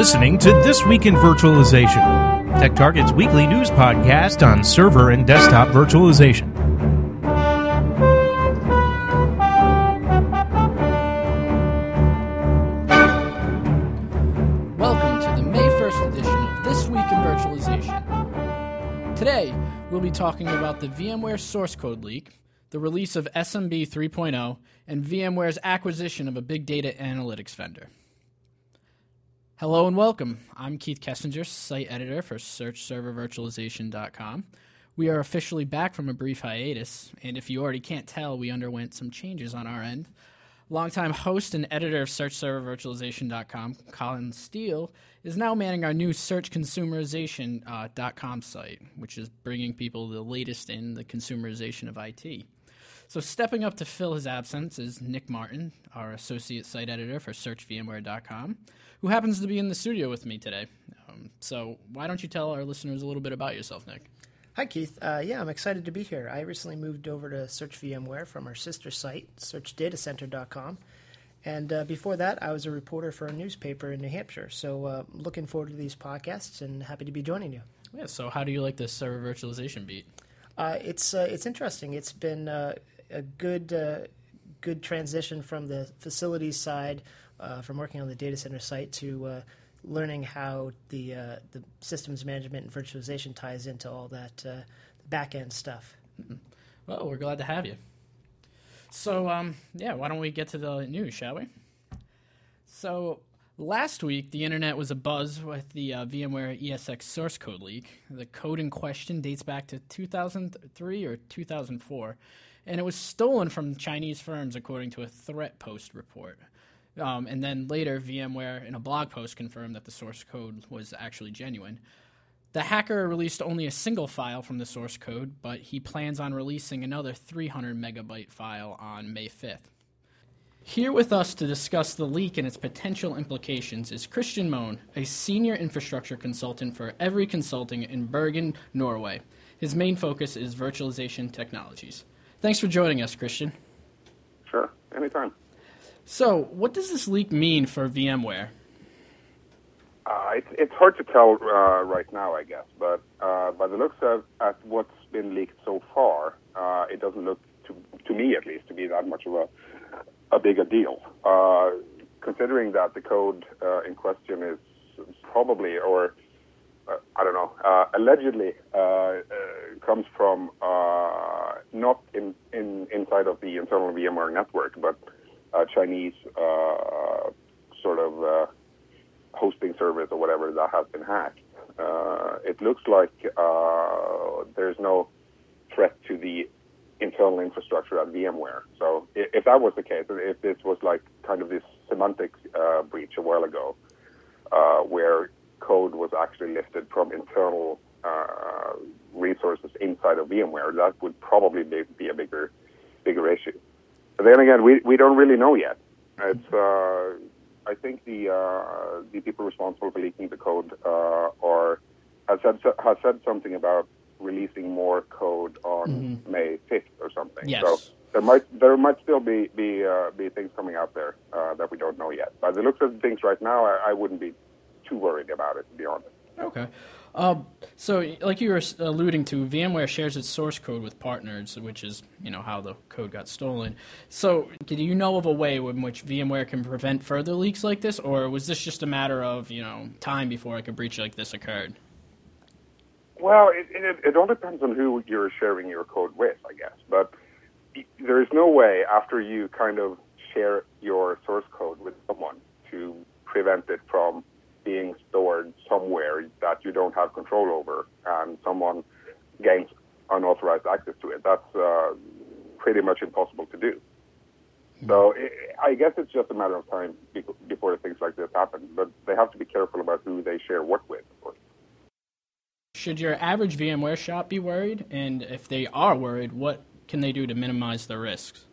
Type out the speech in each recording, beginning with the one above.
listening to This Week in Virtualization, TechTarget's weekly news podcast on server and desktop virtualization. Welcome to the May 1st edition of This Week in Virtualization. Today, we'll be talking about the VMware source code leak, the release of SMB 3.0, and VMware's acquisition of a big data analytics vendor. Hello and welcome. I'm Keith Kessinger, site editor for SearchServerVirtualization.com. We are officially back from a brief hiatus, and if you already can't tell, we underwent some changes on our end. Longtime host and editor of SearchServerVirtualization.com, Colin Steele, is now manning our new SearchConsumerization.com site, which is bringing people the latest in the consumerization of IT. So stepping up to fill his absence is Nick Martin, our associate site editor for SearchVMware.com, who happens to be in the studio with me today. So why don't you tell our listeners a little bit about yourself, Nick? Hi, Keith. I'm excited to be here. I recently moved over to Search VMware from our sister site, SearchDataCenter.com. And before that, I was a reporter for a newspaper in New Hampshire. So looking forward to these podcasts and happy to be joining you. Yeah, so how do you like this server virtualization beat? It's interesting. It's been a good transition from the facilities side, from working on the data center site to learning how the systems management and virtualization ties into all that back-end stuff. Mm-hmm. Well, we're glad to have you. So, why don't we get to the news, shall we? So, last week, the internet was abuzz with the VMware ESX source code leak. The code in question dates back to 2003 or 2004, and it was stolen from Chinese firms according to a Threat Post report. And then later, VMware, in a blog post, confirmed that the source code was actually genuine. The hacker released only a single file from the source code, but he plans on releasing another 300-megabyte file on May 5th. Here with us to discuss the leak and its potential implications is Christian Mohn, a senior infrastructure consultant for Every Consulting in Bergen, Norway. His main focus is virtualization technologies. Thanks for joining us, Christian. Sure, anytime. So, what does this leak mean for VMware? It's hard to tell right now, I guess, but by the looks at what's been leaked so far, it doesn't look, to me at least, to be that much of a bigger deal. Considering that the code in question is probably, or allegedly comes from not inside of the internal VMware network, but Chinese hosting service or whatever that has been hacked. It looks like there's no threat to the internal infrastructure at VMware. So if that was the case, if this was like kind of this semantic breach a while ago, where code was actually lifted from internal resources inside of VMware, that would probably be a bigger issue. But then again, we don't really know yet. It's I think the people responsible for leaking the code have said something about releasing more code on May 5th or something. Yes. So there might still be things coming out there that we don't know yet. By the looks of things right now, I wouldn't be too worried about it, to be honest. Okay. So, like you were alluding to, VMware shares its source code with partners, which is, how the code got stolen. So, do you know of a way in which VMware can prevent further leaks like this, or was this just a matter of, time before a breach like this occurred? Well, it all depends on who you're sharing your code with, I guess. But there is no way after you kind of share your source code with someone to prevent it from being stored somewhere that you don't have control over and someone gains unauthorized access to it. That's pretty much impossible to do. So I guess it's just a matter of time before things like this happen, but they have to be careful about who they share what with, of course. Should your average VMware shop be worried? And if they are worried, what can they do to minimize the risks?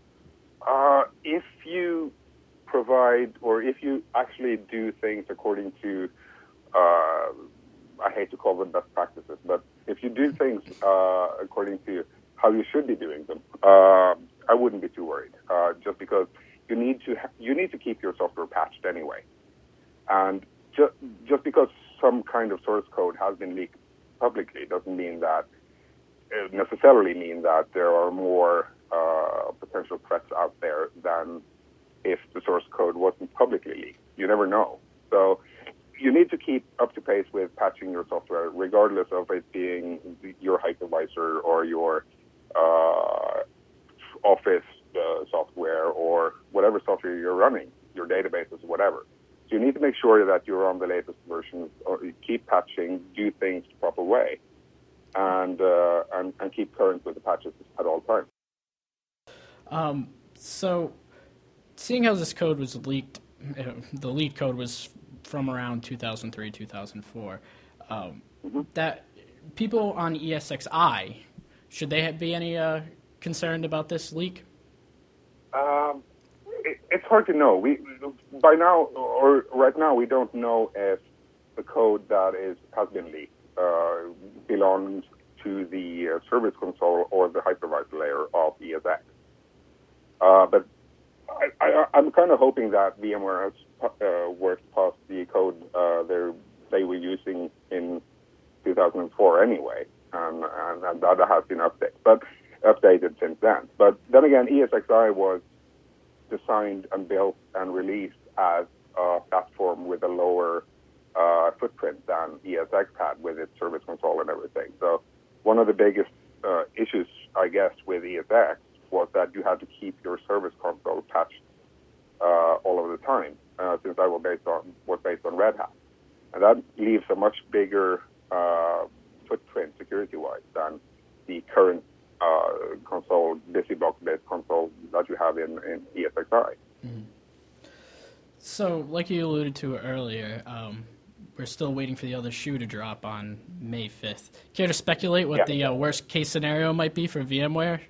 If you provide, or if you actually do things according to, I hate to call them best practices, but if you do things according to how you should be doing them, I wouldn't be too worried. Just because you need to keep your software patched anyway, and just because some kind of source code has been leaked publicly doesn't mean that necessarily mean that there are more potential threats out there than if the source code wasn't publicly leaked. You never know. So you need to keep up to pace with patching your software, regardless of it being your hypervisor or your Office software or whatever software you're running, your databases, whatever. So you need to make sure that you're on the latest versions, or keep patching, do things the proper way, and keep current with the patches at all times. So, seeing how this code was leaked, the leaked code was from around 2003, 2004. That people on ESXi, should they be any concerned about this leak? It's hard to know. By now or right now we don't know if the code that has been leaked belongs to the service console or the hypervisor layer of ESX. But I'm kind of hoping that VMware has worked past the code they were using in 2004 anyway, and that has been updated since then. But then again, ESXi was designed and built and released as a platform with a lower footprint than ESX had with its service console and everything. So one of the biggest issues, I guess, with ESX was that you had to keep your service console patched all of the time, since that was based on Red Hat. And that leaves a much bigger footprint security-wise than the current console, BusyBox-based console that you have in ESXi. Mm-hmm. So, like you alluded to earlier, we're still waiting for the other shoe to drop on May 5th. Care to speculate what the worst-case scenario might be for VMware?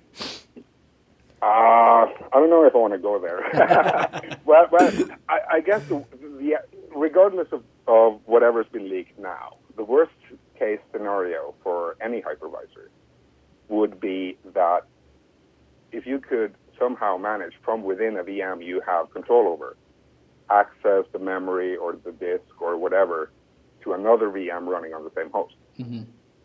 I don't know if I want to go there. well, I guess regardless of whatever's been leaked now, the worst-case scenario for any hypervisor would be that if you could somehow manage from within a VM you have control over, access the memory or the disk or whatever to another VM running on the same host. Mm-hmm.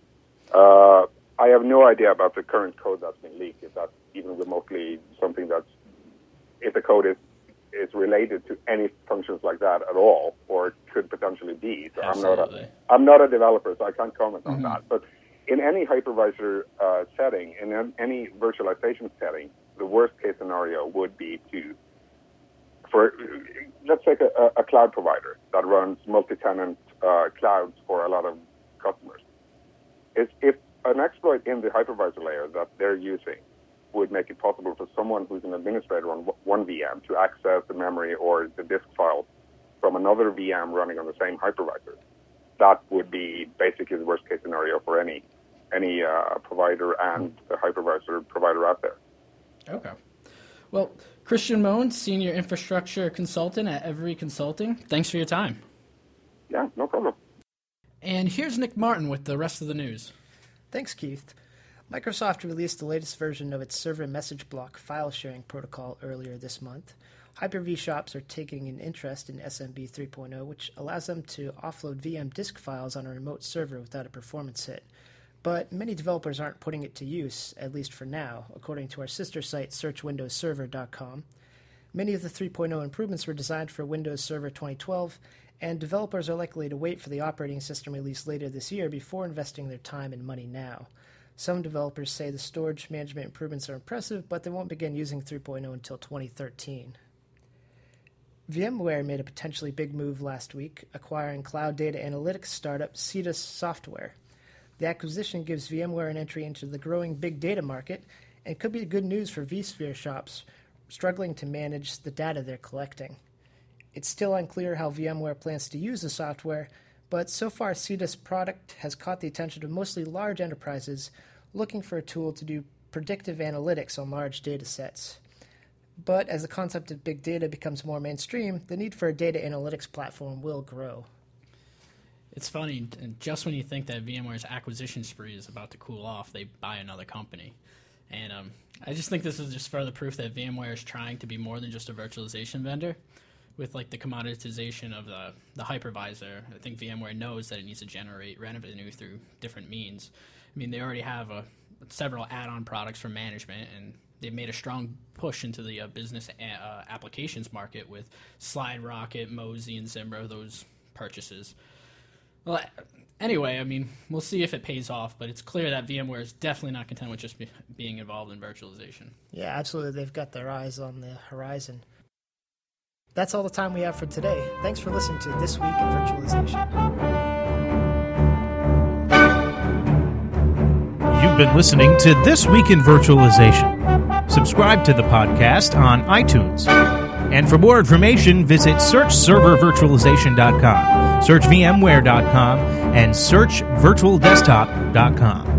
I have no idea about the current code that's been leaked, if that's even remotely something if the code is related to any functions like that at all, or it could potentially be. So I'm not a developer, so I can't comment on that. But in any hypervisor setting, in any virtualization setting, the worst case scenario would be let's take a cloud provider that runs multi-tenant clouds for a lot of customers. If an exploit in the hypervisor layer that they're using would make it possible for someone who's an administrator on one VM to access the memory or the disk file from another VM running on the same hypervisor, that would be basically the worst case scenario for any provider and a hypervisor provider out there. Okay. Well, Christian Mohn, Senior Infrastructure Consultant at Every Consulting, thanks for your time. Yeah, no problem. And here's Nick Martin with the rest of the news. Thanks, Keith. Microsoft released the latest version of its server message block file sharing protocol earlier this month. Hyper-V shops are taking an interest in SMB 3.0, which allows them to offload VM disk files on a remote server without a performance hit. But many developers aren't putting it to use, at least for now, according to our sister site searchwindowsserver.com. Many of the 3.0 improvements were designed for Windows Server 2012, and developers are likely to wait for the operating system release later this year before investing their time and money now. Some developers say the storage management improvements are impressive, but they won't begin using 3.0 until 2013. VMware made a potentially big move last week, acquiring cloud data analytics startup Cetus Software. The acquisition gives VMware an entry into the growing big data market and could be good news for vSphere shops struggling to manage the data they're collecting. It's still unclear how VMware plans to use the software, but so far Cetus' product has caught the attention of mostly large enterprises looking for a tool to do predictive analytics on large data sets. But as the concept of big data becomes more mainstream, the need for a data analytics platform will grow. It's funny, just when you think that VMware's acquisition spree is about to cool off, they buy another company. And I just think this is just further proof that VMware is trying to be more than just a virtualization vendor. with like the commoditization of the hypervisor, I think VMware knows that it needs to generate revenue through different means. I mean, they already have several add-on products for management, and they've made a strong push into the business applications market with SlideRocket, Mozy, and Zimbra, those purchases. Well, anyway, I mean, we'll see if it pays off, but it's clear that VMware is definitely not content with just being involved in virtualization. Yeah, absolutely. They've got their eyes on the horizon. That's all the time we have for today. Thanks for listening to This Week in Virtualization. You've been listening to This Week in Virtualization. Subscribe to the podcast on iTunes. And for more information, visit searchservervirtualization.com, search VMware.com, and searchvirtualdesktop.com.